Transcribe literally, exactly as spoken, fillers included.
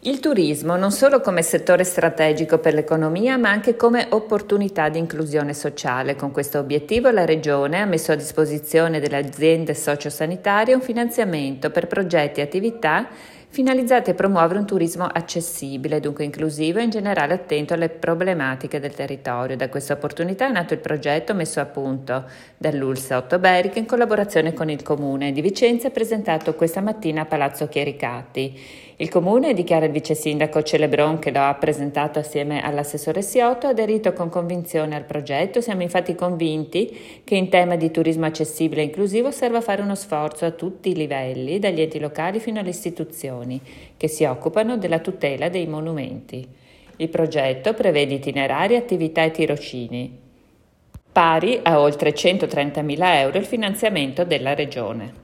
Il turismo non solo come settore strategico per l'economia, ma anche come opportunità di inclusione sociale. Con questo obiettivo la Regione ha messo a disposizione delle aziende sociosanitarie un finanziamento per progetti e attività finalizzate a promuovere un turismo accessibile, dunque inclusivo e in generale attento alle problematiche del territorio. Da questa opportunità è nato il progetto messo a punto dall'U L S S Ottoberi che in collaborazione con il Comune di Vicenza è presentato questa mattina a Palazzo Chiericati. Il Comune, dichiara il vice sindaco Celebron che lo ha presentato assieme all'assessore Siotto, ha aderito con convinzione al progetto. Siamo infatti convinti che in tema di turismo accessibile e inclusivo serva fare uno sforzo a tutti i livelli, dagli enti locali fino alle istituzioni che si occupano della tutela dei monumenti. Il progetto prevede itinerari, attività e tirocini, pari a oltre centotrentamila euro il finanziamento della Regione.